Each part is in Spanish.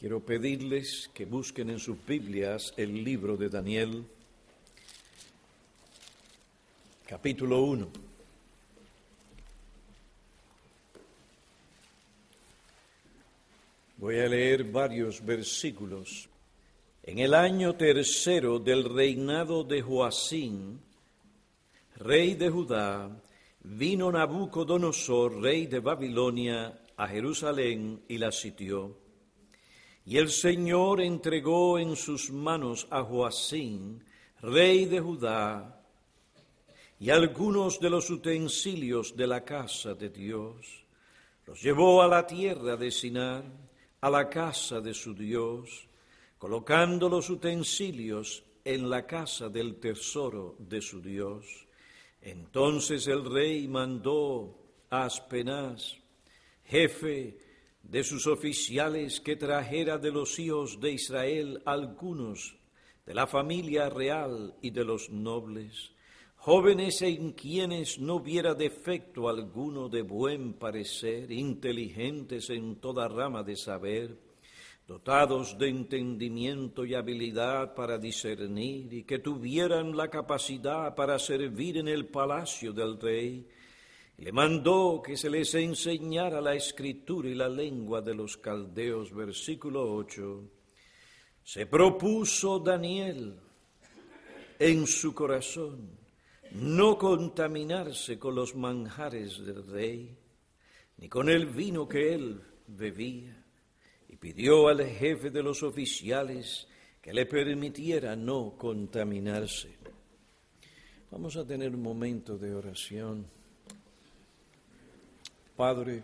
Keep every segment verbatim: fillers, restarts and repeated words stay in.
Quiero pedirles que busquen en sus Biblias el libro de Daniel, capítulo uno. Voy a leer varios versículos. En el año tercero del reinado de Joacim, rey de Judá, vino Nabucodonosor, rey de Babilonia, a Jerusalén y la sitió. Y el Señor entregó en sus manos a Joacim, rey de Judá, y algunos de los utensilios de la casa de Dios. Los llevó a la tierra de Sinar, a la casa de su Dios, colocando los utensilios en la casa del tesoro de su Dios. Entonces el rey mandó a Aspenaz, jefe de sus oficiales, que trajera de los hijos de Israel algunos de la familia real y de los nobles, jóvenes en quienes no viera defecto alguno, de buen parecer, inteligentes en toda rama de saber, dotados de entendimiento y habilidad para discernir, y que tuvieran la capacidad para servir en el palacio del rey. Le mandó que se les enseñara la escritura y la lengua de los caldeos. Versículo ocho. Se propuso Daniel en su corazón no contaminarse con los manjares del rey, ni con el vino que él bebía, y pidió al jefe de los oficiales que le permitiera no contaminarse. Vamos a tener un momento de oración. Padre,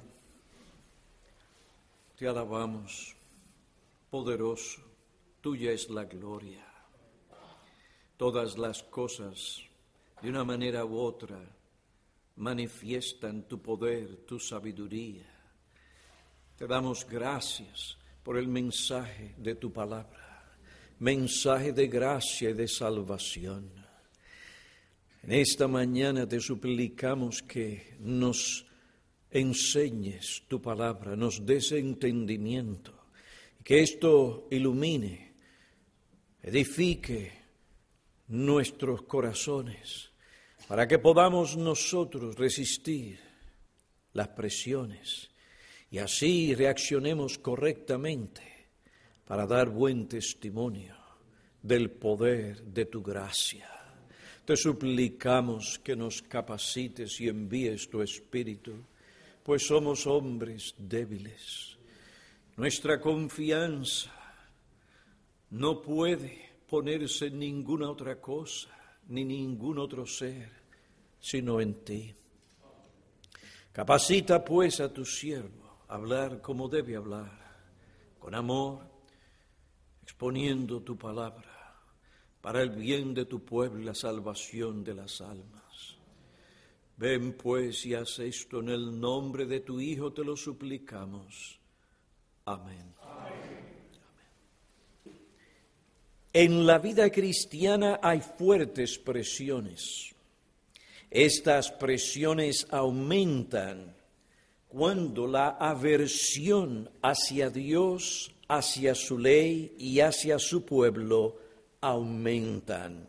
te alabamos, poderoso, tuya es la gloria. Todas las cosas, de una manera u otra, manifiestan tu poder, tu sabiduría. Te damos gracias por el mensaje de tu palabra, mensaje de gracia y de salvación. En esta mañana te suplicamos que nos enseñes tu palabra, nos des entendimiento, que esto ilumine, edifique nuestros corazones, para que podamos nosotros resistir las presiones y así reaccionemos correctamente para dar buen testimonio del poder de tu gracia. Te suplicamos que nos capacites y envíes tu Espíritu, pues somos hombres débiles. Nuestra confianza no puede ponerse en ninguna otra cosa, ni ningún otro ser, sino en ti. Capacita pues a tu siervo a hablar como debe hablar, con amor, exponiendo tu palabra, para el bien de tu pueblo y la salvación de las almas. Ven pues y haz esto en el nombre de tu Hijo, te lo suplicamos. Amén. Amén. Amén. En la vida cristiana hay fuertes presiones. Estas presiones aumentan cuando la aversión hacia Dios, hacia su ley y hacia su pueblo aumentan.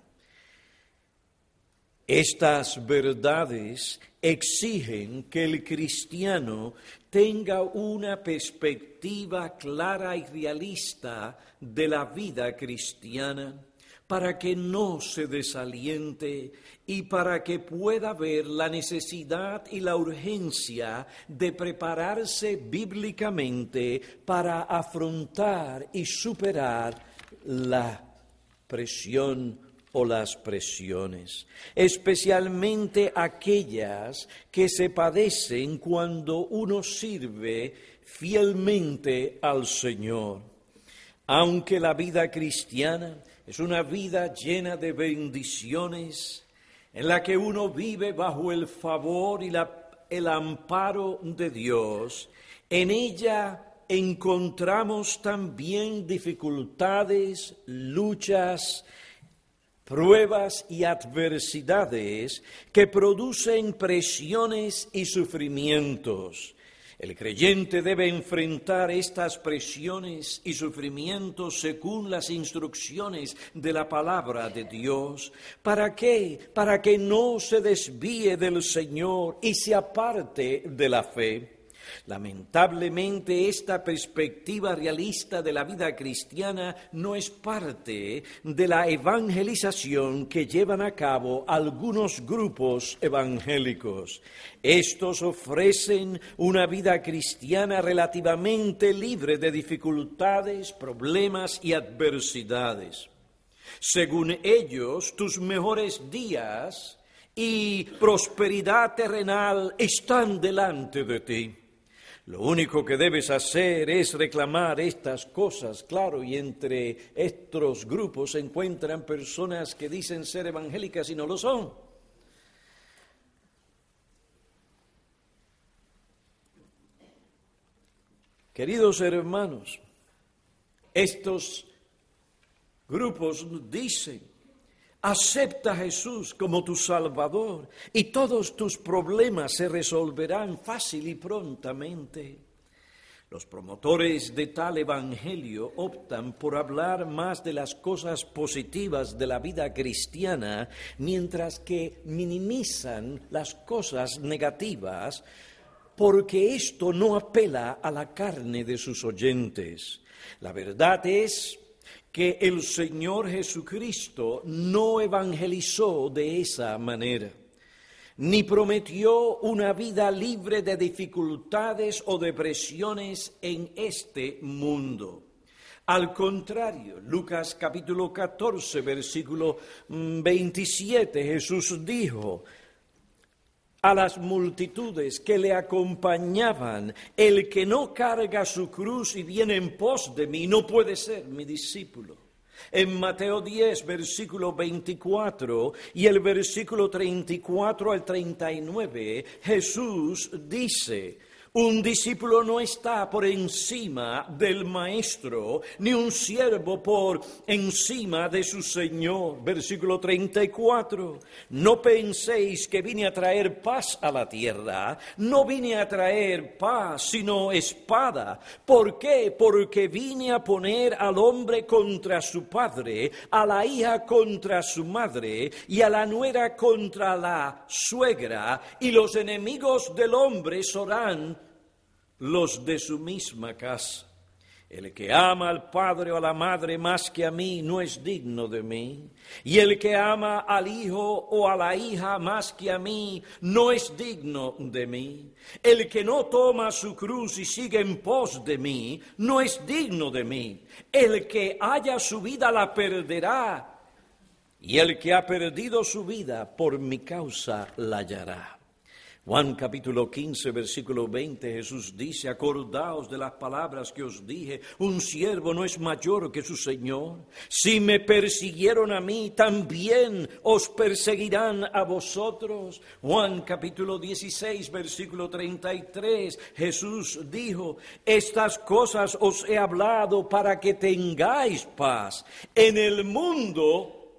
Estas verdades exigen que el cristiano tenga una perspectiva clara y realista de la vida cristiana, para que no se desaliente y para que pueda ver la necesidad y la urgencia de prepararse bíblicamente para afrontar y superar la presión o las presiones, especialmente aquellas que se padecen cuando uno sirve fielmente al Señor. Aunque la vida cristiana es una vida llena de bendiciones, en la que uno vive bajo el favor y la, el amparo de Dios, en ella encontramos también dificultades, luchas, pruebas y adversidades que producen presiones y sufrimientos. El creyente debe enfrentar estas presiones y sufrimientos según las instrucciones de la palabra de Dios. ¿Para qué? Para que no se desvíe del Señor y se aparte de la fe. Lamentablemente, esta perspectiva realista de la vida cristiana no es parte de la evangelización que llevan a cabo algunos grupos evangélicos. Estos ofrecen una vida cristiana relativamente libre de dificultades, problemas y adversidades. Según ellos, tus mejores días y prosperidad terrenal están delante de ti. Lo único que debes hacer es reclamar estas cosas, claro, y entre estos grupos se encuentran personas que dicen ser evangélicas y no lo son. Queridos hermanos, estos grupos dicen: acepta a Jesús como tu Salvador y todos tus problemas se resolverán fácil y prontamente. Los promotores de tal evangelio optan por hablar más de las cosas positivas de la vida cristiana, mientras que minimizan las cosas negativas, porque esto no apela a la carne de sus oyentes. La verdad es que el Señor Jesucristo no evangelizó de esa manera, ni prometió una vida libre de dificultades o de presiones en este mundo. Al contrario, Lucas capítulo catorce, versículo veintisiete, Jesús dijo a las multitudes que le acompañaban: el que no carga su cruz y viene en pos de mí no puede ser mi discípulo. En Mateo diez, versículo veinticuatro y el versículo treinta y cuatro al treinta y nueve, Jesús dice: un discípulo no está por encima del maestro, ni un siervo por encima de su señor. Versículo treinta y cuatro. No penséis que vine a traer paz a la tierra. No vine a traer paz, sino espada. ¿Por qué? Porque vine a poner al hombre contra su padre, a la hija contra su madre, y a la nuera contra la suegra, y los enemigos del hombre serán los de su misma casa. El que ama al padre o a la madre más que a mí no es digno de mí, y el que ama al hijo o a la hija más que a mí no es digno de mí. El que no toma su cruz y sigue en pos de mí no es digno de mí. El que haya su vida la perderá, y el que ha perdido su vida por mi causa la hallará. Juan capítulo quince, versículo veinte, Jesús dice: acordaos de las palabras que os dije, un siervo no es mayor que su Señor. Si me persiguieron a mí, también os perseguirán a vosotros. Juan capítulo dieciséis, versículo treinta y tres, Jesús dijo: estas cosas os he hablado para que tengáis paz. En el mundo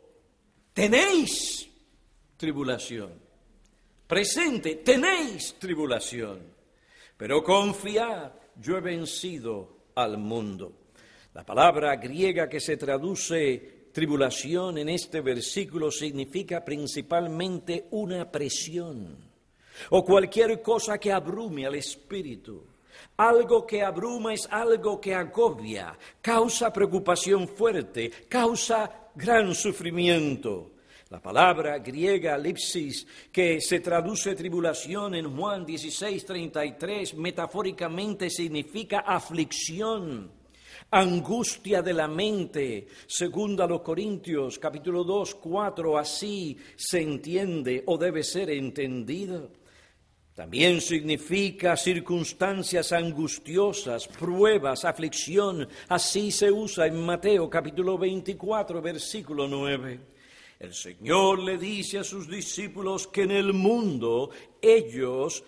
tenéis tribulación. Presente, tenéis tribulación, pero confiad, yo he vencido al mundo. La palabra griega que se traduce tribulación en este versículo significa principalmente una presión o cualquier cosa que abrume al espíritu. Algo que abruma es algo que agobia, causa preocupación fuerte, causa gran sufrimiento. La palabra griega lipsis, que se traduce tribulación en Juan dieciséis, treinta y tres, metafóricamente significa aflicción, angustia de la mente. Segunda a los Corintios, capítulo dos, cuatro, así se entiende o debe ser entendido. También significa circunstancias angustiosas, pruebas, aflicción. Así se usa en Mateo, capítulo veinticuatro, versículo nueve. El Señor le dice a sus discípulos que en el mundo ellos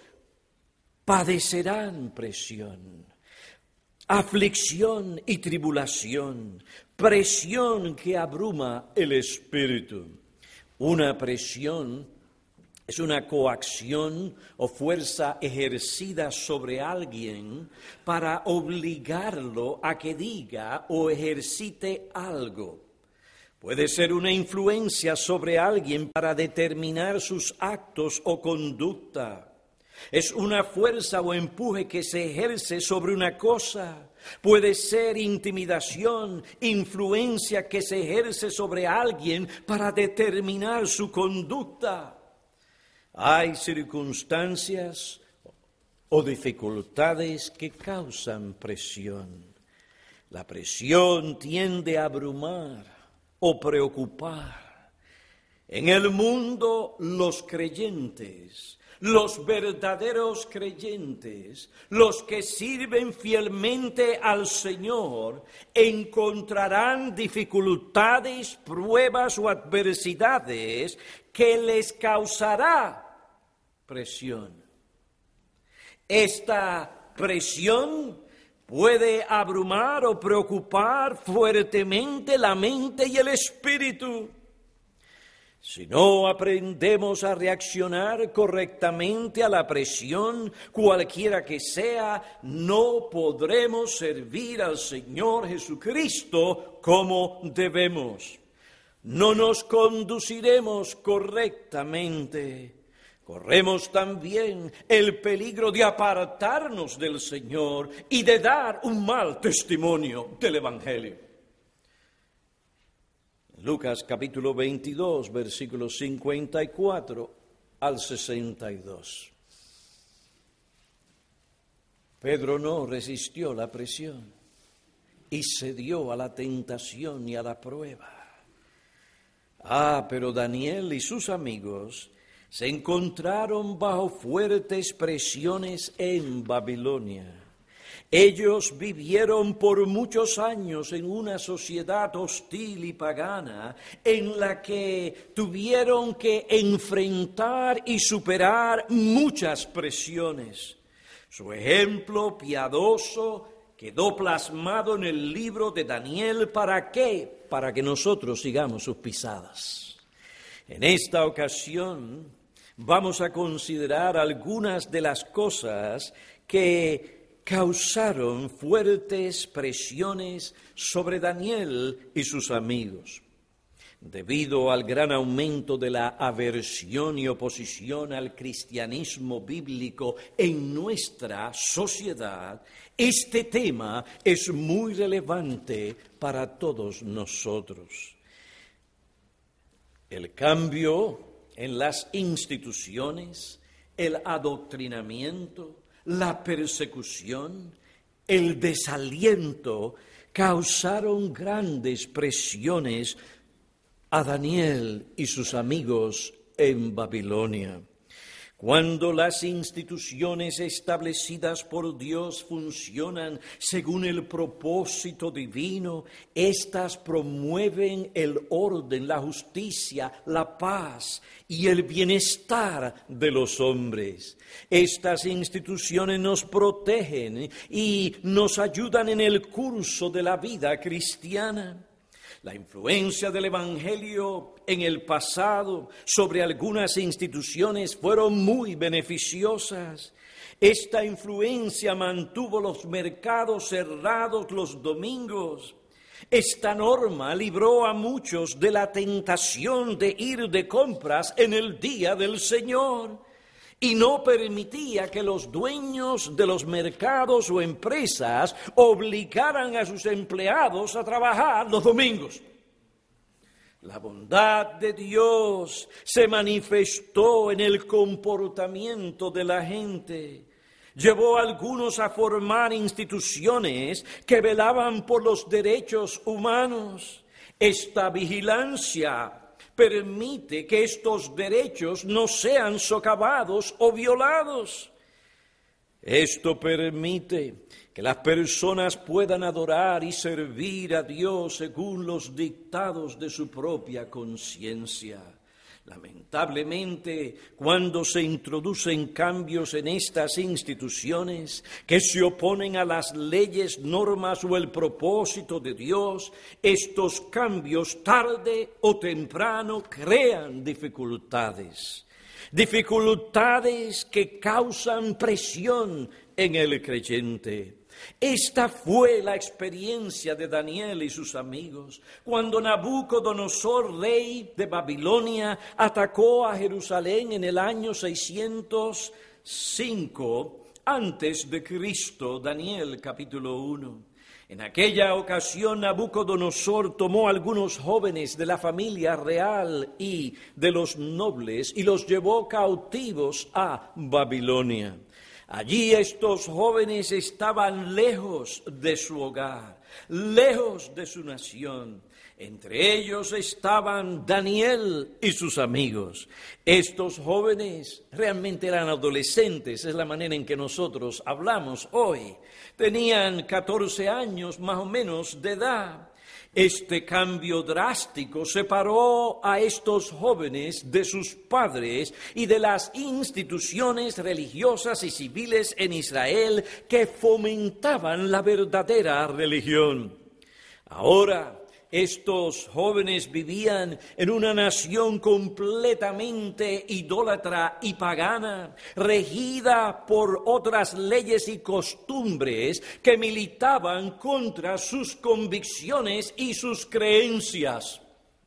padecerán presión, aflicción y tribulación, presión que abruma el espíritu. Una presión Es una coacción o fuerza ejercida sobre alguien para obligarlo a que diga o ejercite algo. Puede ser una influencia sobre alguien para determinar sus actos o conducta. Es una fuerza o empuje que se ejerce sobre una cosa. Puede ser intimidación, influencia que se ejerce sobre alguien para determinar su conducta. Hay circunstancias o dificultades que causan presión. La presión tiende a abrumar o preocupar. En el mundo, los creyentes, los verdaderos creyentes, los que sirven fielmente al Señor, encontrarán dificultades, pruebas o adversidades que les causará presión. Esta presión puede abrumar o preocupar fuertemente la mente y el espíritu. Si no aprendemos a reaccionar correctamente a la presión, cualquiera que sea, no podremos servir al Señor Jesucristo como debemos. No nos conduciremos correctamente. Corremos también el peligro de apartarnos del Señor y de dar un mal testimonio del Evangelio. Lucas capítulo veintidós, versículos cincuenta y cuatro al sesenta y dos. Pedro no resistió la presión y cedió a la tentación y a la prueba. Ah, pero Daniel y sus amigos se encontraron bajo fuertes presiones en Babilonia. Ellos vivieron por muchos años en una sociedad hostil y pagana en la que tuvieron que enfrentar y superar muchas presiones. Su ejemplo piadoso quedó plasmado en el libro de Daniel. ¿Para qué? Para que nosotros sigamos sus pisadas. En esta ocasión vamos a considerar algunas de las cosas que causaron fuertes presiones sobre Daniel y sus amigos. Debido al gran aumento de la aversión y oposición al cristianismo bíblico en nuestra sociedad, este tema es muy relevante para todos nosotros. El cambio en las instituciones, el adoctrinamiento, la persecución, el desaliento causaron grandes presiones a Daniel y sus amigos en Babilonia. Cuando las instituciones establecidas por Dios funcionan según el propósito divino, éstas promueven el orden, la justicia, la paz y el bienestar de los hombres. Estas instituciones nos protegen y nos ayudan en el curso de la vida cristiana. La influencia del Evangelio en el pasado sobre algunas instituciones fueron muy beneficiosas. Esta influencia mantuvo los mercados cerrados los domingos. Esta norma libró a muchos de la tentación de ir de compras en el día del Señor. Y no permitía que los dueños de los mercados o empresas obligaran a sus empleados a trabajar los domingos. La bondad de Dios se manifestó en el comportamiento de la gente. Llevó a algunos a formar instituciones que velaban por los derechos humanos. Esta vigilancia permite que estos derechos no sean socavados o violados. Esto permite que las personas puedan adorar y servir a Dios según los dictados de su propia conciencia. Lamentablemente, cuando se introducen cambios en estas instituciones que se oponen a las leyes, normas o el propósito de Dios, estos cambios tarde o temprano crean dificultades. dificultades que causan presión en el creyente. Esta fue la experiencia de Daniel y sus amigos cuando Nabucodonosor, rey de Babilonia, atacó a Jerusalén en el año seiscientos cinco antes de Cristo. Daniel capítulo uno. En aquella ocasión Nabucodonosor tomó a algunos jóvenes de la familia real y de los nobles y los llevó cautivos a Babilonia. Allí estos jóvenes estaban lejos de su hogar, lejos de su nación. Entre ellos estaban Daniel y sus amigos. Estos jóvenes realmente eran adolescentes, es la manera en que nosotros hablamos hoy. Tenían catorce años más o menos de edad. Este cambio drástico separó a estos jóvenes de sus padres y de las instituciones religiosas y civiles en Israel que fomentaban la verdadera religión. Ahora, estos jóvenes vivían en una nación completamente idólatra y pagana, regida por otras leyes y costumbres que militaban contra sus convicciones y sus creencias.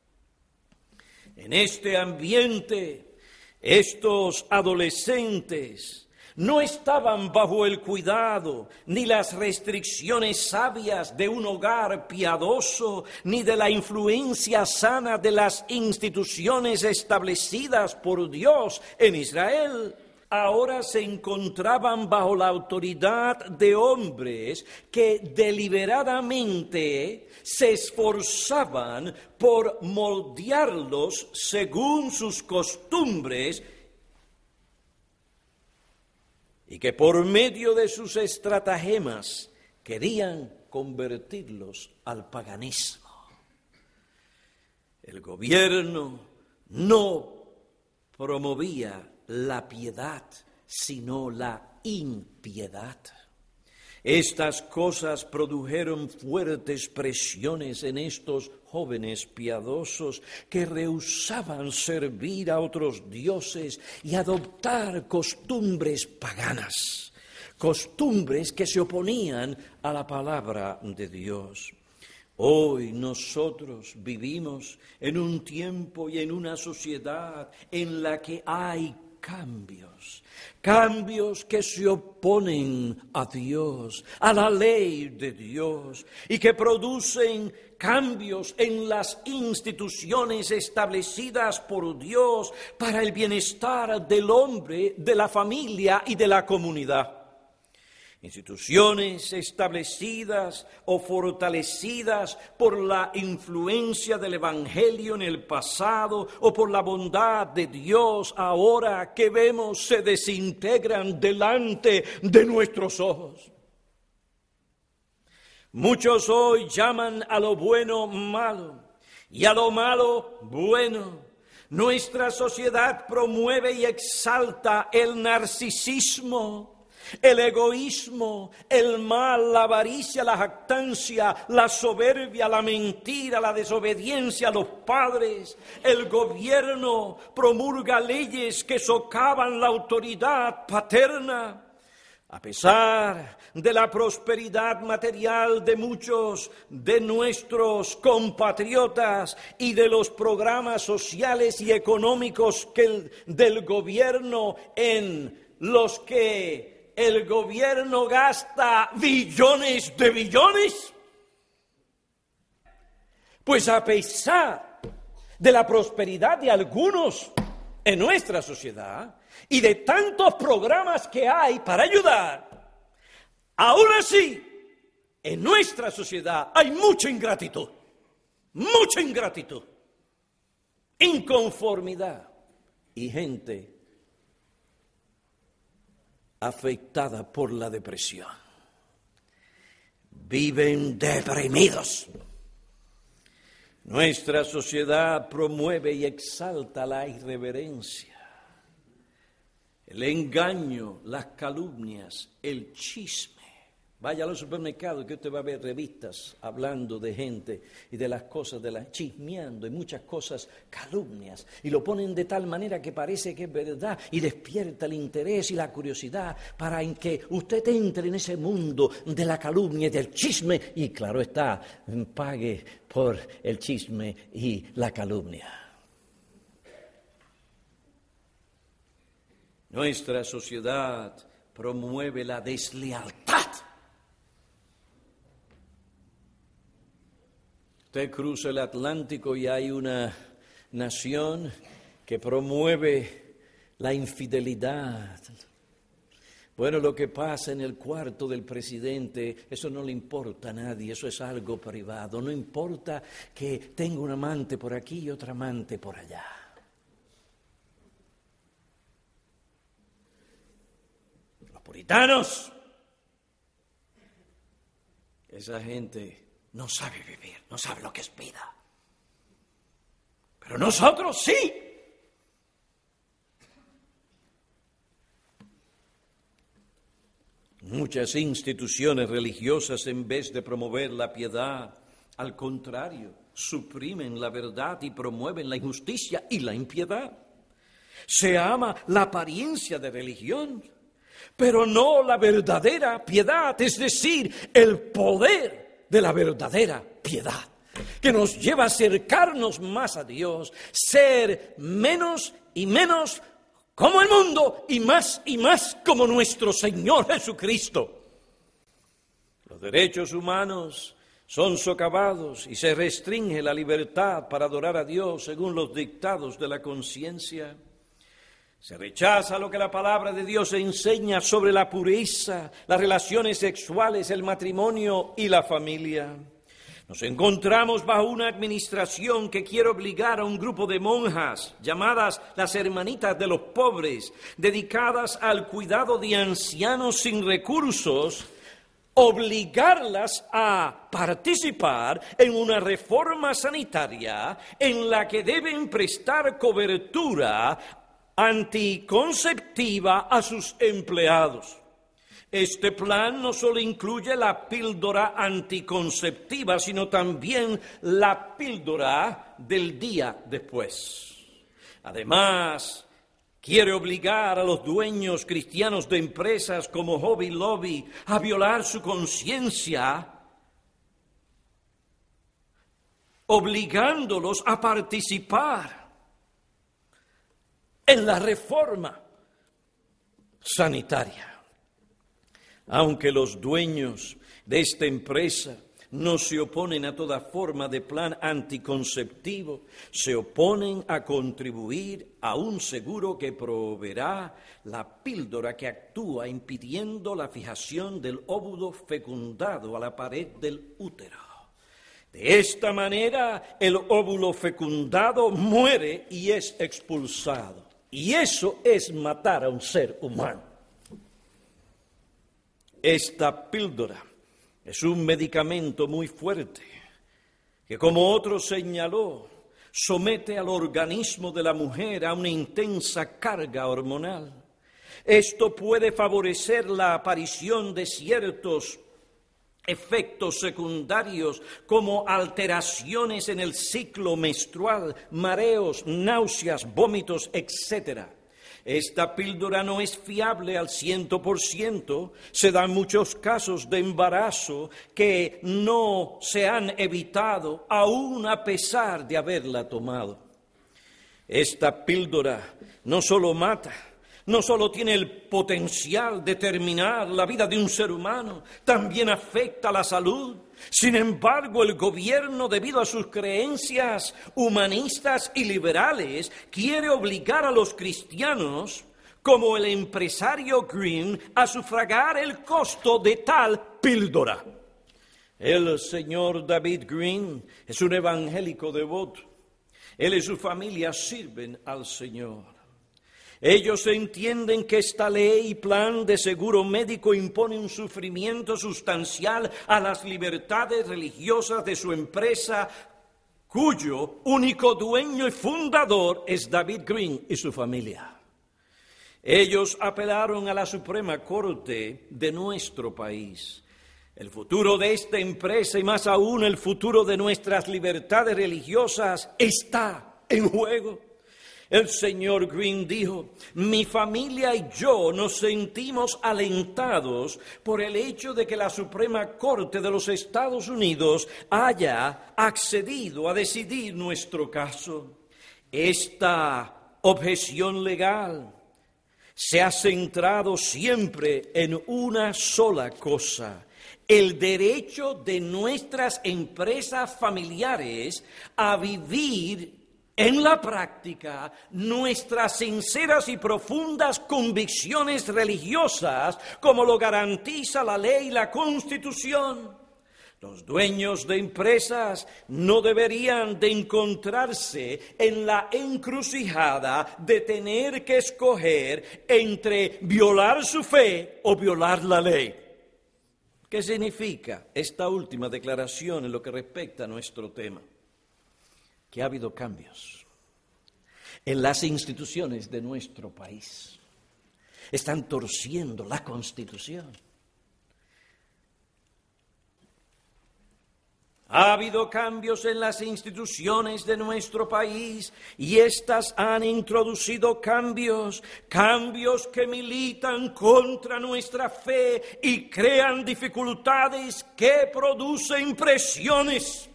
En este ambiente, estos adolescentes no estaban bajo el cuidado ni las restricciones sabias de un hogar piadoso, ni de la influencia sana de las instituciones establecidas por Dios en Israel. Ahora se encontraban bajo la autoridad de hombres que deliberadamente se esforzaban por moldearlos según sus costumbres y que por medio de sus estratagemas querían convertirlos al paganismo. El gobierno no promovía la piedad, sino la impiedad. Estas cosas produjeron fuertes presiones en estos jóvenes piadosos que rehusaban servir a otros dioses y adoptar costumbres paganas, costumbres que se oponían a la palabra de Dios. Hoy nosotros vivimos en un tiempo y en una sociedad en la que hay cambios, cambios que se oponen a Dios, a la ley de Dios, y que producen cambios en las instituciones establecidas por Dios para el bienestar del hombre, de la familia y de la comunidad. Instituciones establecidas o fortalecidas por la influencia del Evangelio en el pasado o por la bondad de Dios ahora que vemos se desintegran delante de nuestros ojos. Muchos hoy llaman a lo bueno malo y a lo malo bueno. Nuestra sociedad promueve y exalta el narcisismo, el egoísmo, el mal, la avaricia, la jactancia, la soberbia, la mentira, la desobediencia a los padres. El gobierno promulga leyes que socavan la autoridad paterna. A pesar de la prosperidad material de muchos de nuestros compatriotas y de los programas sociales y económicos que el, del gobierno en los que el gobierno gasta billones de billones, pues a pesar de la prosperidad de algunos en nuestra sociedad y de tantos programas que hay para ayudar, aún así en nuestra sociedad hay mucha ingratitud, mucha ingratitud, inconformidad y gente afectada por la depresión. Viven deprimidos. Nuestra sociedad promueve y exalta la irreverencia, el engaño, las calumnias, el chisme. Vaya a los supermercados que usted va a ver revistas hablando de gente y de las cosas, de las chismeando y muchas cosas, calumnias. Y lo ponen de tal manera que parece que es verdad y despierta el interés y la curiosidad para en que usted entre en ese mundo de la calumnia y del chisme y, claro está, pague por el chisme y la calumnia. Nuestra sociedad promueve la deslealtad. Usted cruza el Atlántico y hay una nación que promueve la infidelidad. Bueno, lo que pasa en el cuarto del presidente, eso no le importa a nadie, eso es algo privado. No importa que tenga un amante por aquí y otra amante por allá. Los puritanos, esa gente no sabe vivir, no sabe lo que es vida. Pero nosotros sí. Muchas instituciones religiosas, en vez de promover la piedad, al contrario, suprimen la verdad y promueven la injusticia y la impiedad. Se ama la apariencia de religión, pero no la verdadera piedad, es decir, el poder de la verdadera piedad, que nos lleva a acercarnos más a Dios, ser menos y menos como el mundo y más y más como nuestro Señor Jesucristo. Los derechos humanos son socavados y se restringe la libertad para adorar a Dios según los dictados de la conciencia. Se rechaza lo que la palabra de Dios enseña sobre la pureza, las relaciones sexuales, el matrimonio y la familia. Nos encontramos bajo una administración que quiere obligar a un grupo de monjas, llamadas las hermanitas de los pobres, dedicadas al cuidado de ancianos sin recursos, obligarlas a participar en una reforma sanitaria en la que deben prestar cobertura anticonceptiva a sus empleados. Este plan no solo incluye la píldora anticonceptiva, sino también la píldora del día después. Además, quiere obligar a los dueños cristianos de empresas como Hobby Lobby a violar su conciencia, obligándolos a participar en la reforma sanitaria. Aunque los dueños de esta empresa no se oponen a toda forma de plan anticonceptivo, se oponen a contribuir a un seguro que proveerá la píldora que actúa impidiendo la fijación del óvulo fecundado a la pared del útero. De esta manera, el óvulo fecundado muere y es expulsado. Y eso es matar a un ser humano. Esta píldora es un medicamento muy fuerte que, como otro señaló, somete al organismo de la mujer a una intensa carga hormonal. Esto puede favorecer la aparición de ciertos efectos secundarios como alteraciones en el ciclo menstrual, mareos, náuseas, vómitos, etcétera. Esta píldora no es fiable al ciento por ciento. Se dan muchos casos de embarazo que no se han evitado aún a pesar de haberla tomado. Esta píldora no solo mata, no solo tiene el potencial de terminar la vida de un ser humano, también afecta la salud. Sin embargo, el gobierno, debido a sus creencias humanistas y liberales, quiere obligar a los cristianos, como el empresario Green, a sufragar el costo de tal píldora. El señor David Green es un evangélico devoto. Él y su familia sirven al Señor. Ellos entienden que esta ley y plan de seguro médico impone un sufrimiento sustancial a las libertades religiosas de su empresa, cuyo único dueño y fundador es David Green y su familia. Ellos apelaron a la Suprema Corte de nuestro país, El futuro de esta empresa y más aún el futuro de nuestras libertades religiosas está en juego. El señor Green dijo, mi familia y yo nos sentimos alentados por el hecho de que la Suprema Corte de los Estados Unidos haya accedido a decidir nuestro caso. Esta objeción legal se ha centrado siempre en una sola cosa: el derecho de nuestras empresas familiares a vivir en la práctica nuestras sinceras y profundas convicciones religiosas, como lo garantiza la ley y la Constitución. Los dueños de empresas no deberían de encontrarse en la encrucijada de tener que escoger entre violar su fe o violar la ley. ¿Qué significa esta última declaración en lo que respecta a nuestro tema? Que ha habido cambios en las instituciones de nuestro país. Están torciendo la Constitución. Ha habido cambios en las instituciones de nuestro país y éstas han introducido cambios, cambios que militan contra nuestra fe y crean dificultades que producen presiones.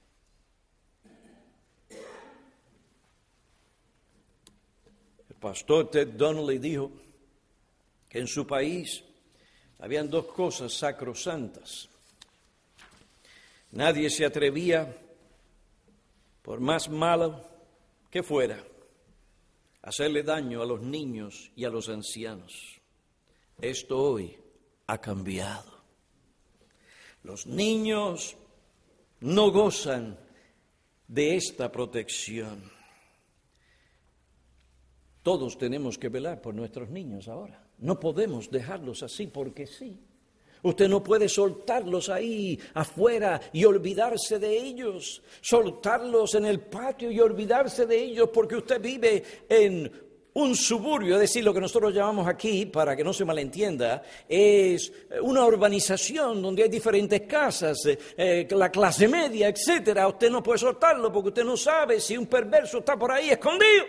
El pastor Ted Donnelly dijo que en su país habían dos cosas sacrosantas. Nadie se atrevía, por más malo que fuera, a hacerle daño a los niños y a los ancianos. Esto hoy ha cambiado. Los niños no gozan de esta protección. Todos tenemos que velar por nuestros niños ahora. No podemos dejarlos así porque sí. Usted no puede soltarlos ahí afuera y olvidarse de ellos, soltarlos en el patio y olvidarse de ellos porque usted vive en un suburbio, es decir, lo que nosotros llamamos aquí, para que no se malentienda, es una urbanización donde hay diferentes casas, eh, la clase media, etcétera. Usted no puede soltarlo porque usted no sabe si un perverso está por ahí escondido.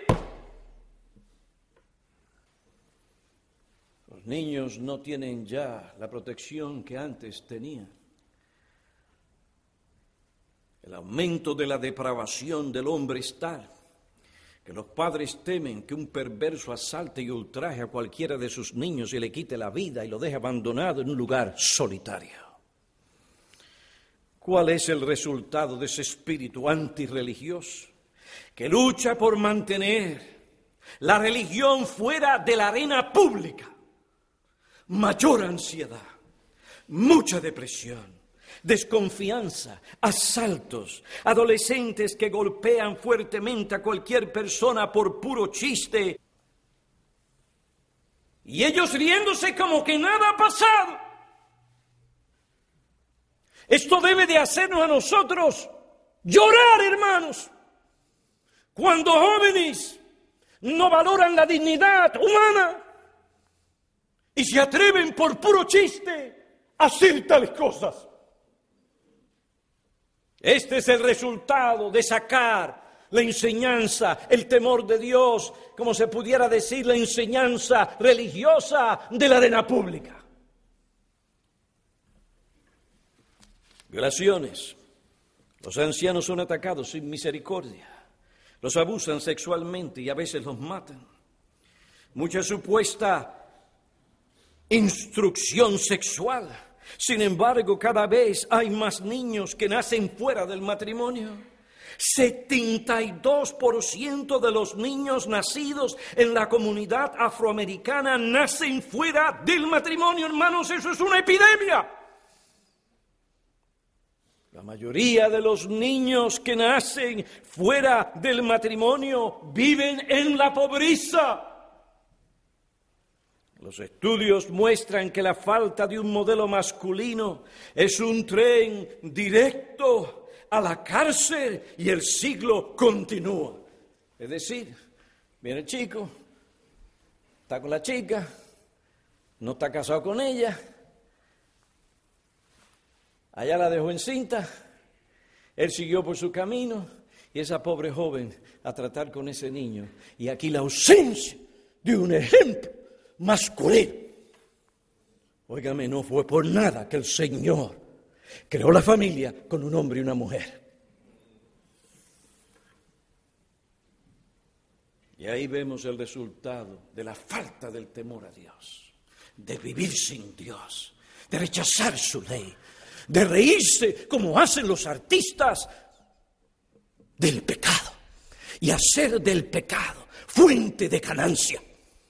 Los niños no tienen ya la protección que antes tenían. El aumento de la depravación del hombre es tal que los padres temen que un perverso asalte y ultraje a cualquiera de sus niños y le quite la vida y lo deje abandonado en un lugar solitario. ¿Cuál es el resultado de ese espíritu antirreligioso que lucha por mantener la religión fuera de la arena pública? Mayor ansiedad, mucha depresión, desconfianza, asaltos, adolescentes que golpean fuertemente a cualquier persona por puro chiste y ellos riéndose como que nada ha pasado. Esto debe de hacernos a nosotros llorar, hermanos, cuando jóvenes no valoran la dignidad humana y se atreven por puro chiste a hacer tales cosas. Este es el resultado de sacar la enseñanza, el temor de Dios, como se pudiera decir, la enseñanza religiosa de la arena pública. Violaciones. Los ancianos son atacados sin misericordia. Los abusan sexualmente y a veces los matan. Mucha supuesta instrucción sexual. Sin embargo, cada vez hay más niños que nacen fuera del matrimonio. setenta y dos por ciento de los niños nacidos en la comunidad afroamericana nacen fuera del matrimonio, hermanos. Eso es una epidemia. La mayoría de los niños que nacen fuera del matrimonio viven en la pobreza. Los estudios muestran que la falta de un modelo masculino es un tren directo a la cárcel y el siglo continúa. Es decir, viene el chico, está con la chica, no está casado con ella, Allá la dejó encinta, él siguió por su camino y esa pobre joven a tratar con ese niño. Y aquí la ausencia de un ejemplo masculino. Óigame, no fue por nada que el Señor creó la familia con un hombre y una mujer. Y ahí vemos el resultado de la falta del temor a Dios, de vivir sin Dios, de rechazar su ley, de reírse como hacen los artistas del pecado y hacer del pecado fuente de ganancia.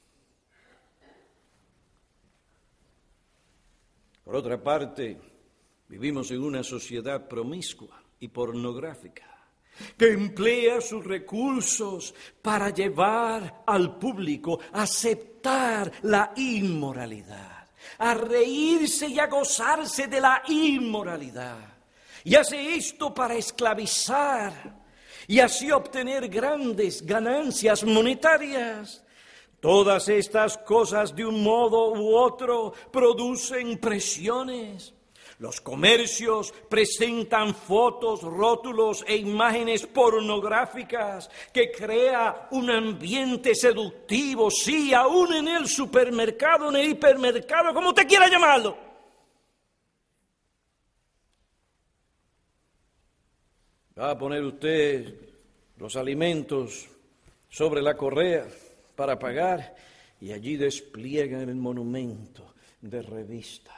Por otra parte, vivimos en una sociedad promiscua y pornográfica, que emplea sus recursos para llevar al público a aceptar la inmoralidad, a reírse y a gozarse de la inmoralidad. Y hace esto para esclavizar y así obtener grandes ganancias monetarias. Todas estas cosas de un modo u otro producen presiones. Los comercios presentan fotos, rótulos e imágenes pornográficas que crea un ambiente seductivo, sí, aún en el supermercado, en el hipermercado, como usted quiera llamarlo. Va a poner usted los alimentos sobre la correa para pagar y allí despliegan el monumento de revistas.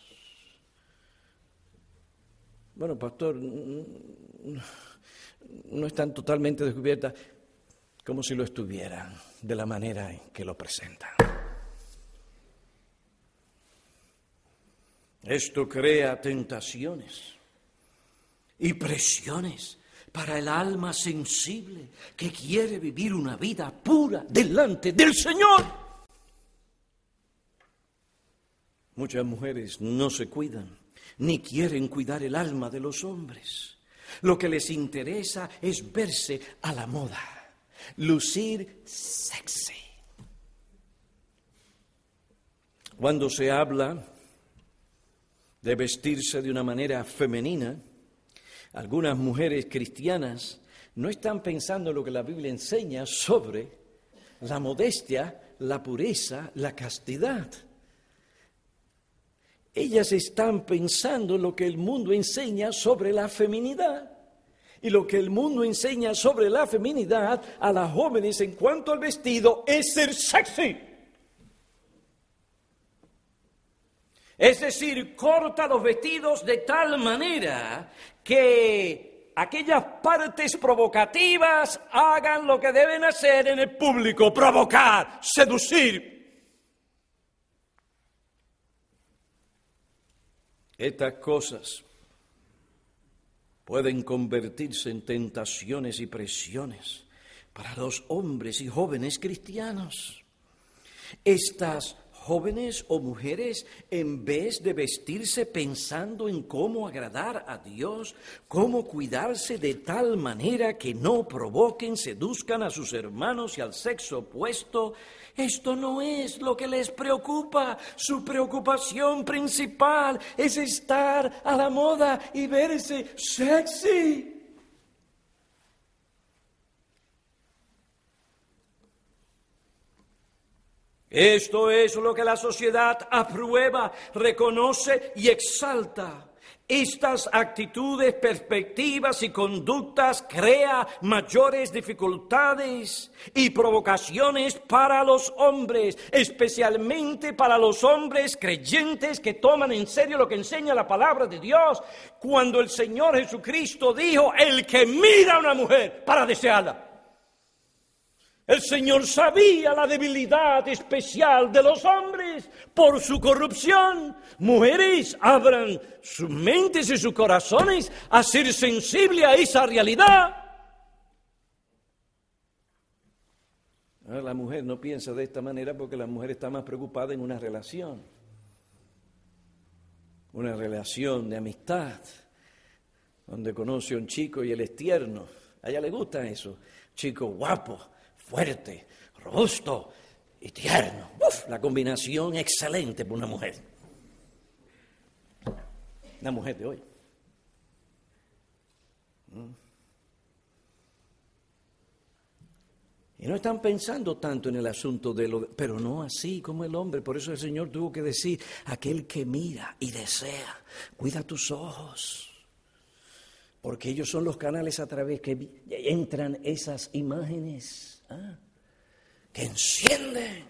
Bueno, pastor, no están totalmente descubiertas como si lo estuvieran, de la manera en que lo presentan. Esto crea tentaciones y presiones para el alma sensible que quiere vivir una vida pura delante del Señor. Muchas mujeres no se cuidan, ni quieren cuidar el alma de los hombres. Lo que les interesa es verse a la moda, lucir sexy. Cuando se habla de vestirse de una manera femenina, algunas mujeres cristianas no están pensando en lo que la Biblia enseña sobre la modestia, la pureza, la castidad. Ellas están pensando en lo que el mundo enseña sobre la feminidad. Y lo que el mundo enseña sobre la feminidad a las jóvenes en cuanto al vestido es ser sexy. Es decir, corta los vestidos de tal manera que aquellas partes provocativas hagan lo que deben hacer en el público: provocar, seducir. Estas cosas pueden convertirse en tentaciones y presiones para los hombres y jóvenes cristianos. Estas jóvenes o mujeres, en vez de vestirse pensando en cómo agradar a Dios, cómo cuidarse de tal manera que no provoquen, seduzcan a sus hermanos y al sexo opuesto, esto no es lo que les preocupa. Su preocupación principal es estar a la moda y verse sexy. Esto es lo que la sociedad aprueba, reconoce y exalta. Estas actitudes, perspectivas y conductas crean mayores dificultades y provocaciones para los hombres, especialmente para los hombres creyentes que toman en serio lo que enseña la palabra de Dios. Cuando el Señor Jesucristo dijo: el que mira a una mujer para desearla. El Señor sabía la debilidad especial de los hombres por su corrupción. Mujeres, abran sus mentes y sus corazones a ser sensibles a esa realidad. La mujer no piensa de esta manera porque la mujer está más preocupada en una relación. Una relación de amistad, donde conoce a un chico y él es tierno. A ella le gusta eso, chico guapo, fuerte, robusto y tierno. Uf, la combinación excelente para una mujer. Una mujer de hoy. no están pensando tanto en el asunto de lo... Pero no así como el hombre. Por eso el Señor tuvo que decir, aquel que mira y desea, cuida tus ojos. Porque ellos son los canales a través que entran esas imágenes, ¿ah? que encienden.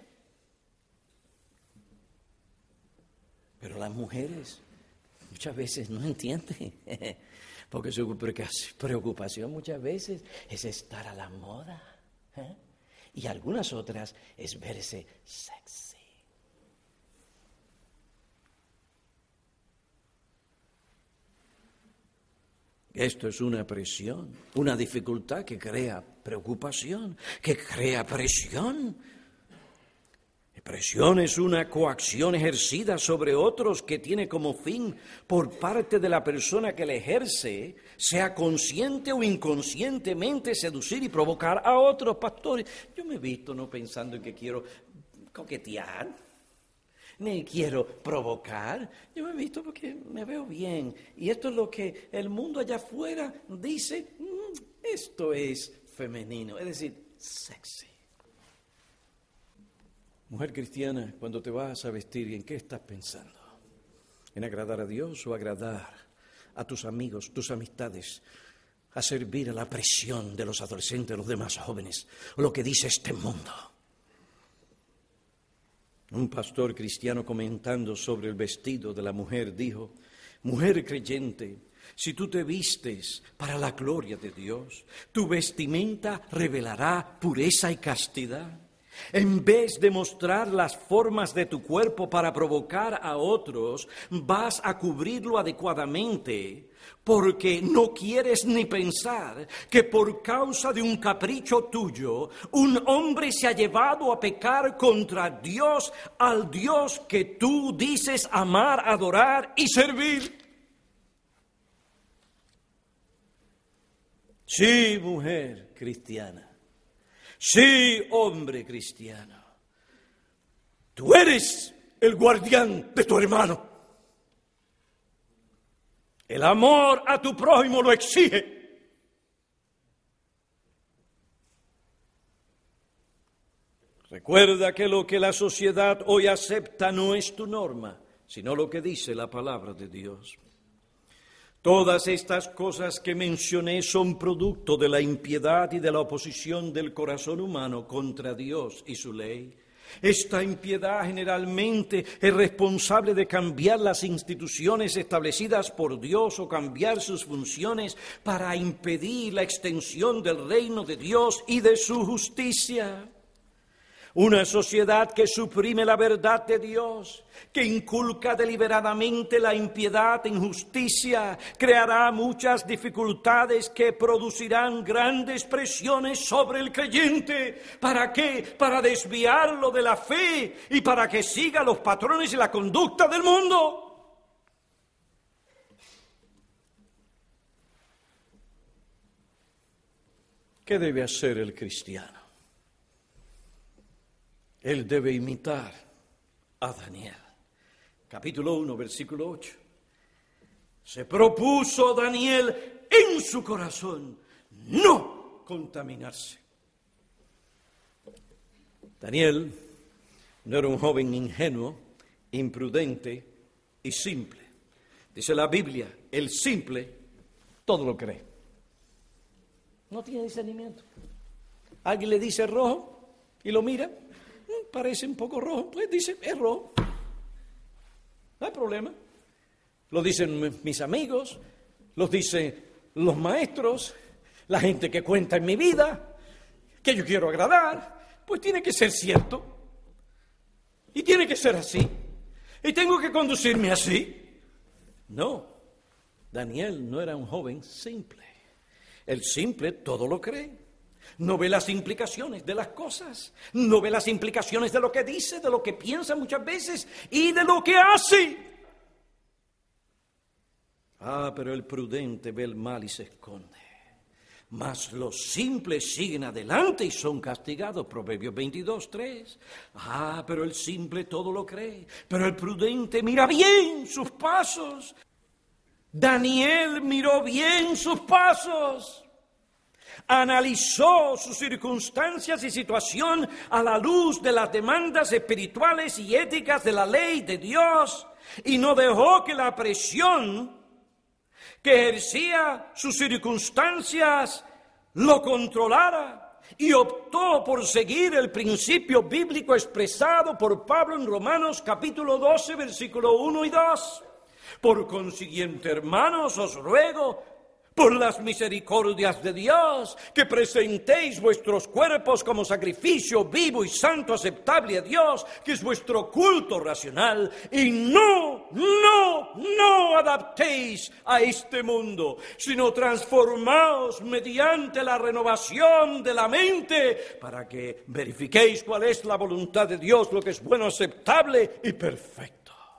Pero las mujeres muchas veces no entienden. Porque su preocupación muchas veces es estar a la moda. ¿eh? Y algunas otras es verse sexy. Esto es una presión, una dificultad que crea preocupación, que crea presión. Presión es una coacción ejercida sobre otros que tiene como fin, por parte de la persona que la ejerce, sea consciente o inconscientemente, seducir y provocar a otros. Pastores, yo me he visto no pensando en que quiero coquetear, ni quiero provocar. Yo me he visto porque me veo bien. Y esto es lo que el mundo allá afuera dice, mmm, esto es femenino, es decir, sexy. Mujer cristiana, cuando te vas a vestir, ¿en qué estás pensando? ¿En agradar a Dios o agradar a tus amigos, tus amistades? A servir a la presión de los adolescentes, de los demás jóvenes, o lo que dice este mundo. Un pastor cristiano comentando sobre el vestido de la mujer dijo, mujer creyente, si tú te vistes para la gloria de Dios, tu vestimenta revelará pureza y castidad. En vez de mostrar las formas de tu cuerpo para provocar a otros, vas a cubrirlo adecuadamente, porque no quieres ni pensar que por causa de un capricho tuyo, un hombre se ha llevado a pecar contra Dios, al Dios que tú dices amar, adorar y servir. Sí, mujer cristiana. Sí, hombre cristiano, tú eres el guardián de tu hermano. El amor a tu prójimo lo exige. Recuerda que lo que la sociedad hoy acepta no es tu norma, sino lo que dice la palabra de Dios. Todas estas cosas que mencioné son producto de la impiedad y de la oposición del corazón humano contra Dios y su ley. Esta impiedad generalmente es responsable de cambiar las instituciones establecidas por Dios o cambiar sus funciones para impedir la extensión del reino de Dios y de su justicia. Una sociedad que suprime la verdad de Dios, que inculca deliberadamente la impiedad e injusticia, creará muchas dificultades que producirán grandes presiones sobre el creyente. ¿Para qué? Para desviarlo de la fe y para que siga los patrones y la conducta del mundo. ¿Qué debe hacer el cristiano? Él debe imitar a Daniel. Capítulo uno, versículo ocho. Se propuso Daniel en su corazón no contaminarse. Daniel no era un joven ingenuo, imprudente y simple. Dice la Biblia, el simple todo lo cree. No tiene discernimiento. Alguien le dice rojo y lo mira. Parece un poco rojo, pues dice, es rojo. No hay problema. Lo dicen mis amigos, lo dicen los maestros, la gente que cuenta en mi vida, que yo quiero agradar, pues tiene que ser cierto. Y tiene que ser así. Y tengo que conducirme así. No, Daniel no era un joven simple. El simple todo lo cree. No ve las implicaciones de las cosas, no ve las implicaciones de lo que dice, de lo que piensa muchas veces y de lo que hace. Ah, pero el prudente ve el mal y se esconde. Mas los simples siguen adelante y son castigados. Proverbios veintidós, tres. Ah, pero el simple todo lo cree, pero el prudente mira bien sus pasos. Daniel miró bien sus pasos. analizó sus circunstancias y situación a la luz de las demandas espirituales y éticas de la ley de Dios y no dejó que la presión que ejercía sus circunstancias lo controlara y optó por seguir el principio bíblico expresado por Pablo en Romanos capítulo doce, versículo uno y dos. Por consiguiente, hermanos, os ruego por las misericordias de Dios, que presentéis vuestros cuerpos como sacrificio vivo y santo, aceptable a Dios, que es vuestro culto racional, y no, no, no adaptéis a este mundo, sino transformaos mediante la renovación de la mente, para que verifiquéis cuál es la voluntad de Dios, lo que es bueno, aceptable y perfecto.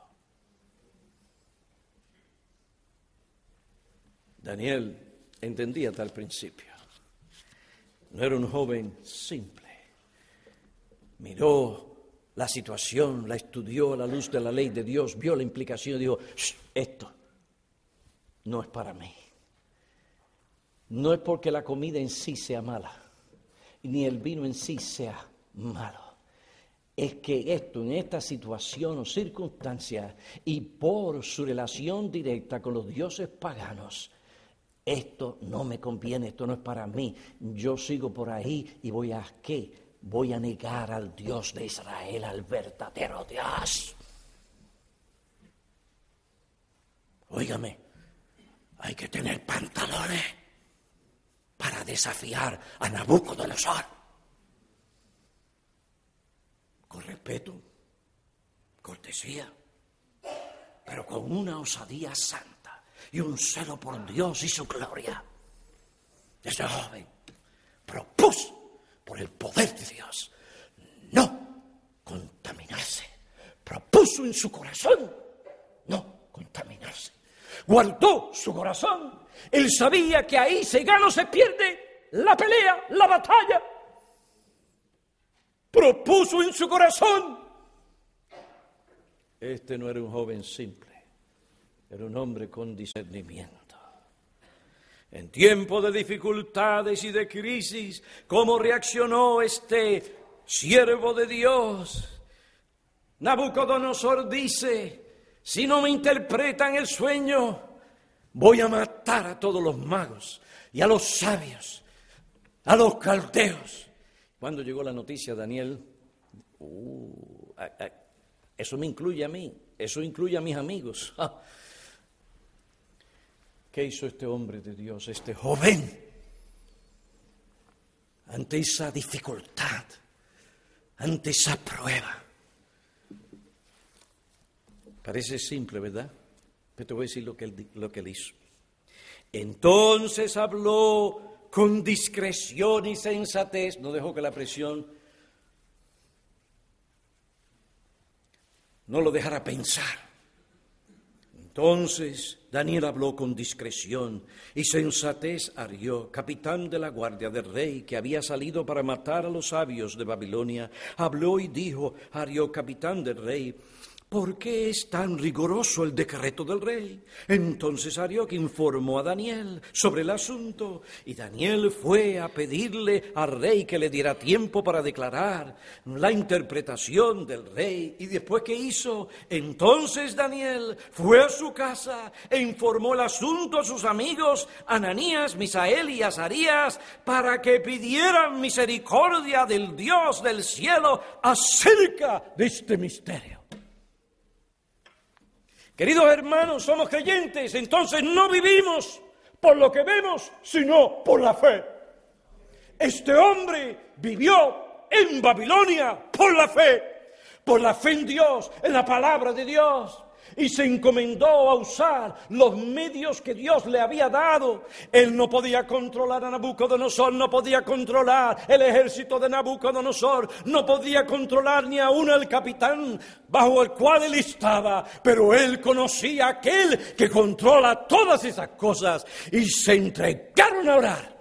Daniel entendía tal principio. No era un joven simple. Miró la situación, la estudió a la luz de la ley de Dios, vio la implicación y dijo, esto no es para mí. No es porque la comida en sí sea mala, ni el vino en sí sea malo. Es que esto, en esta situación o circunstancia, y por su relación directa con los dioses paganos, esto no me conviene, esto no es para mí. Yo sigo por ahí y voy a ¿qué? Voy a negar al Dios de Israel, al verdadero Dios. Óigame, hay que tener pantalones para desafiar a Nabucodonosor. Con respeto, cortesía, pero con una osadía santa y un celo por Dios y su gloria. Ese joven propuso por el poder de Dios no contaminarse. Propuso en su corazón no contaminarse. Guardó su corazón. Él sabía que ahí se gana o se pierde la pelea, la batalla. Propuso en su corazón. Este no era un joven simple. Era un hombre con discernimiento. En tiempo de dificultades y de crisis, ¿cómo reaccionó este siervo de Dios? Nabucodonosor dice, si no me interpretan el sueño, voy a matar a todos los magos y a los sabios, a los caldeos. Cuando llegó la noticia, Daniel, uh, a, a, eso me incluye a mí, eso incluye a mis amigos. Ah. ¿Qué hizo este hombre de Dios, este joven? Ante esa dificultad, ante esa prueba. Parece simple, ¿verdad? Pero te voy a decir lo que él, lo que él hizo. Entonces habló con discreción y sensatez, no dejó que la presión no lo dejara pensar. Entonces Daniel habló con discreción y sensatez a Arió, capitán de la guardia del rey, que había salido para matar a los sabios de Babilonia. Habló y dijo a Arió, capitán del rey, ¿por qué es tan riguroso el decreto del rey? Entonces Arioc informó a Daniel sobre el asunto, y Daniel fue a pedirle al rey que le diera tiempo para declarar la interpretación del rey. ¿Y después qué hizo? Entonces Daniel fue a su casa e informó el asunto a sus amigos Ananías, Misael y Azarías, para que pidieran misericordia del Dios del cielo acerca de este misterio. Queridos hermanos, somos creyentes, entonces no vivimos por lo que vemos, sino por la fe. Este hombre vivió en Babilonia por la fe, por la fe en Dios, en la palabra de Dios. Y se encomendó a usar los medios que Dios le había dado. Él no podía controlar a Nabucodonosor, no podía controlar el ejército de Nabucodonosor, no podía controlar ni aún al capitán bajo el cual él estaba, pero él conocía a aquel que controla todas esas cosas, y se entregaron a orar.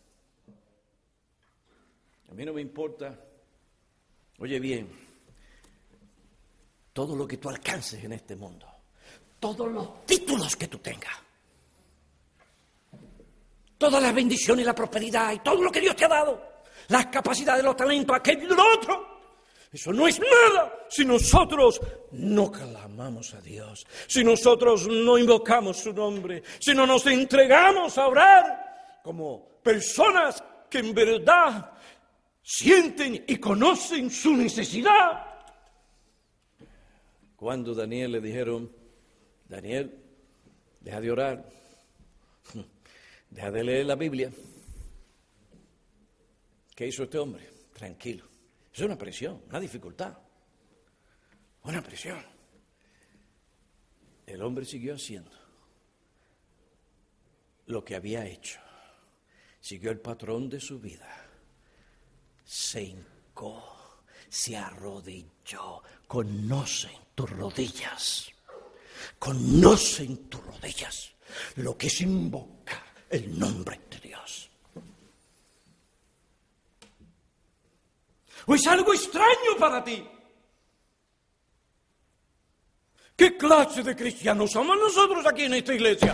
A mí no me importa, oye bien, todo lo que tú alcances en este mundo, todos los títulos que tú tengas. todas las bendiciones y la prosperidad y todo lo que Dios te ha dado, las capacidades, los talentos, aquello y lo otro. Eso no es nada si nosotros no clamamos a Dios, si nosotros no invocamos su nombre, si no nos entregamos a orar como personas que en verdad sienten y conocen su necesidad. Cuando Daniel le dijeron, Daniel, deja de orar, deja de leer la Biblia. ¿Qué hizo este hombre? Tranquilo. Es una presión, una dificultad, una presión. El hombre siguió haciendo lo que había hecho. Siguió el patrón de su vida. Se hincó, se arrodilló. Conoce en tus rodillas, conoce en tus rodillas lo que es invocar el nombre de Dios. ¿O es algo extraño para ti? ¿Qué clase de cristianos somos nosotros aquí en esta iglesia?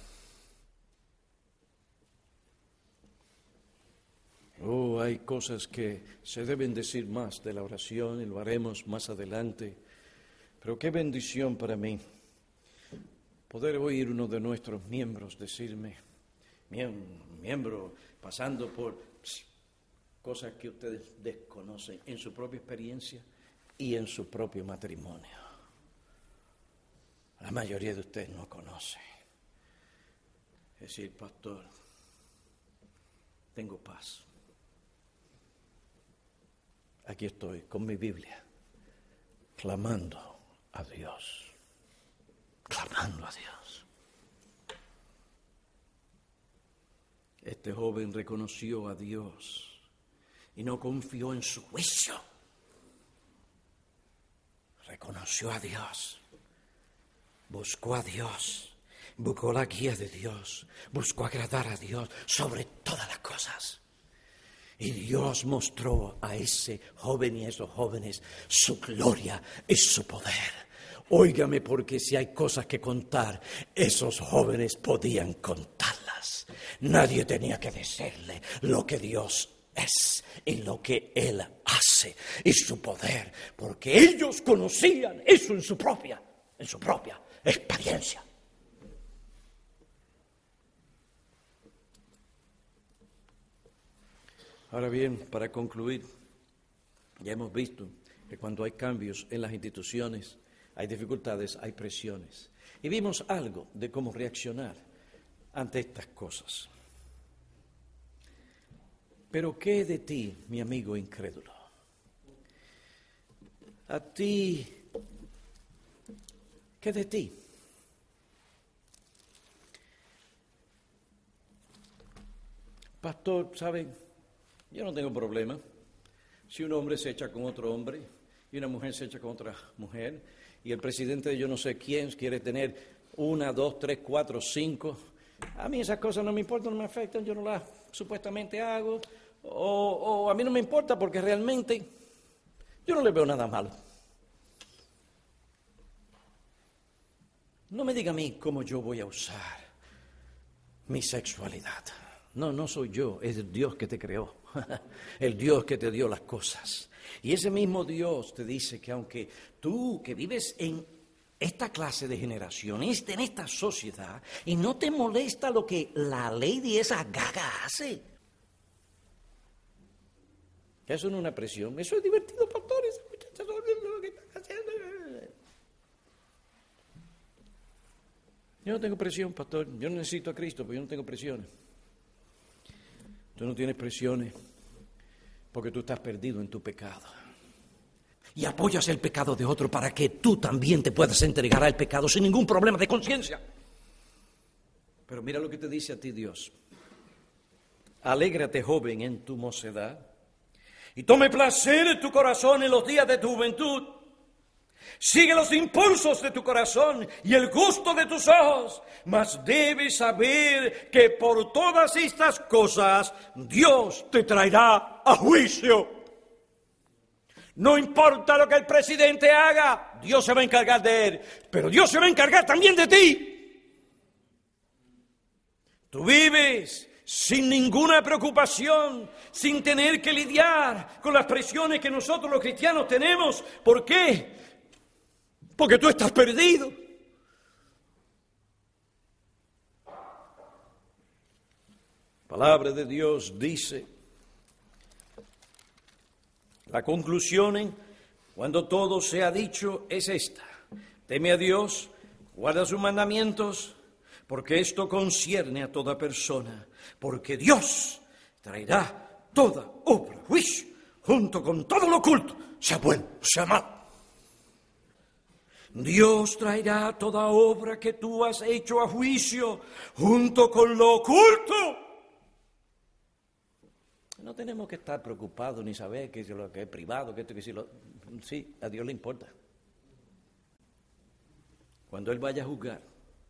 Oh, hay cosas que se deben decir más de la oración y lo haremos más adelante. Pero qué bendición para mí poder oír uno de nuestros miembros decirme, miembro pasando por cosas que ustedes desconocen en su propia experiencia y en su propio matrimonio. La mayoría de ustedes no conoce. Es decir, pastor, tengo paz. Aquí estoy con mi Biblia, clamando a Dios, clamando a Dios. Este joven reconoció a Dios y no confió en su juicio. Reconoció a Dios, buscó a Dios, buscó la guía de Dios, buscó agradar a Dios sobre todas las cosas. Y Dios mostró a ese joven y a esos jóvenes su gloria y su poder. Óigame, porque si hay cosas que contar, esos jóvenes podían contarlas. Nadie tenía que decirle lo que Dios es y lo que Él hace y su poder, porque ellos conocían eso en su propia, en su propia experiencia. Ahora bien, para concluir, ya hemos visto que cuando hay cambios en las instituciones, hay dificultades, hay presiones. Y vimos algo de cómo reaccionar ante estas cosas. Pero ¿qué de ti, mi amigo incrédulo? A ti, ¿qué de ti? Pastor, ¿saben? Yo no tengo problema. Si un hombre se echa con otro hombre y una mujer se echa con otra mujer y el presidente de yo no sé quién quiere tener una, dos, tres, cuatro, cinco, a mí esas cosas no me importan, no me afectan, yo no las supuestamente hago, o, o a mí no me importa porque realmente yo no le veo nada malo. No me diga a mí cómo yo voy a usar mi sexualidad. No, no soy yo, es el Dios que te creó, el Dios que te dio las cosas. Y ese mismo Dios te dice que aunque tú que vives en esta clase de generación, en esta sociedad, y no te molesta lo que la ley de esa gaga hace. Eso no es una presión, eso es divertido, pastores, muchachos, lo que están haciendo. Yo no tengo presión, pastor, yo no necesito a Cristo, pero yo no tengo presiones. Tú no tienes presiones porque tú estás perdido en tu pecado. Y apoyas el pecado de otro para que tú también te puedas entregar al pecado sin ningún problema de conciencia. Pero mira lo que te dice a ti Dios. Alégrate, joven, en tu mocedad, y tome placer en tu corazón en los días de tu juventud. Sigue los impulsos de tu corazón y el gusto de tus ojos, mas debes saber que por todas estas cosas Dios te traerá a juicio. No importa lo que el presidente haga, Dios se va a encargar de él, pero Dios se va a encargar también de ti. Tú vives sin ninguna preocupación, sin tener que lidiar con las presiones que nosotros los cristianos tenemos. ¿Por qué? Porque tú estás perdido. La palabra de Dios dice, la conclusión en, cuando todo se ha dicho es esta: teme a Dios, guarda sus mandamientos, porque esto concierne a toda persona, porque Dios traerá toda obra a juicio, junto con todo lo oculto, sea bueno o sea malo. Dios traerá toda obra que tú has hecho a juicio, junto con lo oculto. No tenemos que estar preocupados ni saber qué es lo que es privado, que esto, que si lo... Sí, a Dios le importa. Cuando Él vaya a juzgar,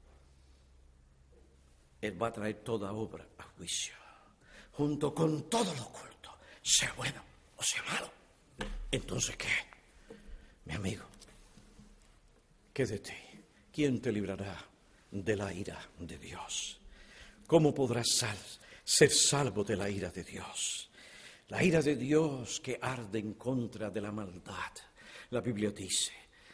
Él va a traer toda obra a juicio, junto con todo lo oculto, sea bueno o sea malo. Entonces, ¿qué? Mi amigo, ¿qué de ti? ¿Quién te librará de la ira de Dios? ¿Cómo podrás sal, ser salvo de la ira de Dios? La ira de Dios que arde en contra de la maldad. La Biblia dice,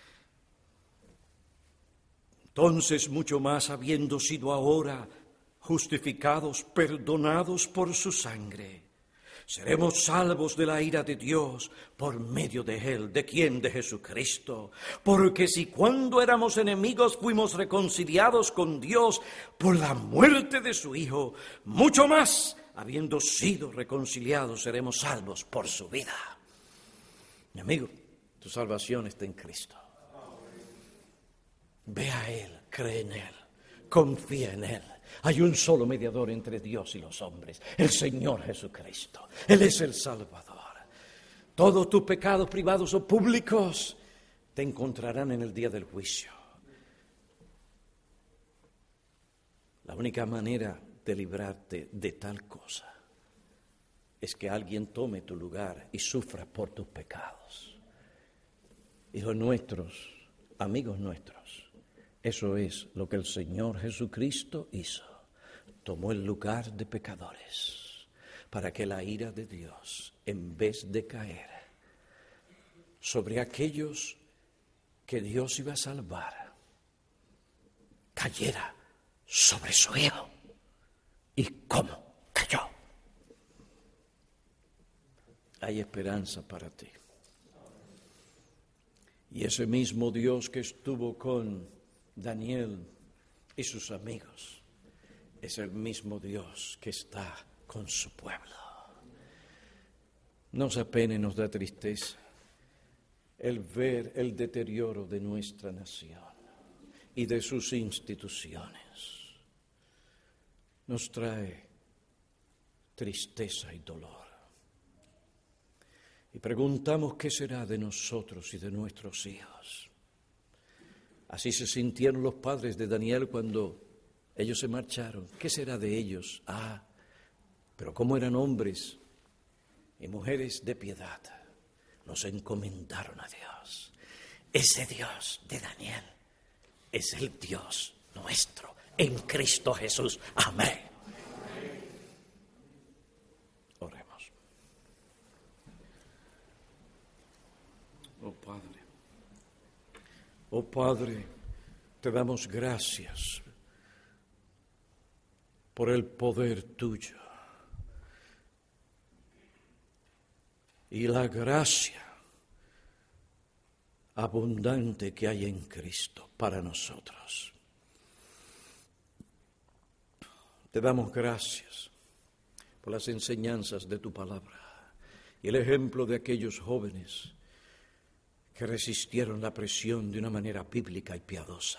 entonces mucho más habiendo sido ahora justificados, perdonados por su sangre, seremos salvos de la ira de Dios por medio de Él. ¿De quién? De Jesucristo. Porque si cuando éramos enemigos fuimos reconciliados con Dios por la muerte de su Hijo, mucho más, habiendo sido reconciliados, seremos salvos por su vida. Mi amigo, tu salvación está en Cristo. Ve a Él, cree en Él, confía en Él. Hay un solo mediador entre Dios y los hombres, el Señor Jesucristo. Él es el Salvador. Todos tus pecados privados o públicos te encontrarán en el día del juicio. La única manera de librarte de tal cosa es que alguien tome tu lugar y sufra por tus pecados. Hijos nuestros, amigos nuestros, eso es lo que el Señor Jesucristo hizo. Tomó el lugar de pecadores para que la ira de Dios, en vez de caer sobre aquellos que Dios iba a salvar, cayera sobre su Hijo. ¿Y cómo cayó? Hay esperanza para ti. Y ese mismo Dios que estuvo con Daniel y sus amigos es el mismo Dios que está con su pueblo. Nos apena y nos da tristeza el ver el deterioro de nuestra nación y de sus instituciones. Nos trae tristeza y dolor. Y preguntamos qué será de nosotros y de nuestros hijos. Así se sintieron los padres de Daniel cuando ellos se marcharon. ¿Qué será de ellos? Ah, pero como eran hombres y mujeres de piedad, nos encomendaron a Dios. Ese Dios de Daniel es el Dios nuestro en Cristo Jesús. Amén. Oremos. Oh Padre, oh Padre, te damos gracias por el poder tuyo y la gracia abundante que hay en Cristo para nosotros. Te damos gracias por las enseñanzas de tu palabra y el ejemplo de aquellos jóvenes que resistieron la presión de una manera bíblica y piadosa.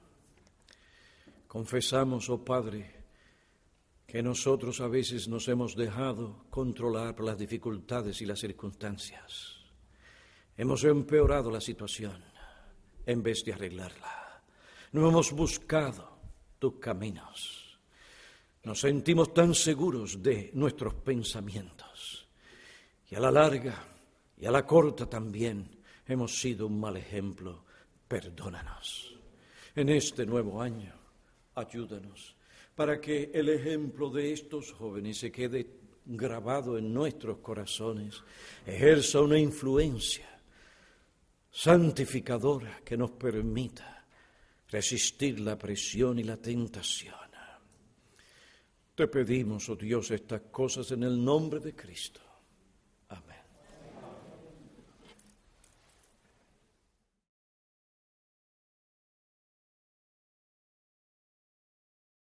Confesamos, oh Padre, que nosotros a veces nos hemos dejado controlar por las dificultades y las circunstancias. Hemos empeorado la situación en vez de arreglarla. No hemos buscado tus caminos. Nos sentimos tan seguros de nuestros pensamientos. Y a la larga y a la corta también hemos sido un mal ejemplo. Perdónanos. En este nuevo año, ayúdanos para que el ejemplo de estos jóvenes se quede grabado en nuestros corazones, ejerza una influencia santificadora que nos permita resistir la presión y la tentación. Te pedimos, oh Dios, estas cosas en el nombre de Cristo.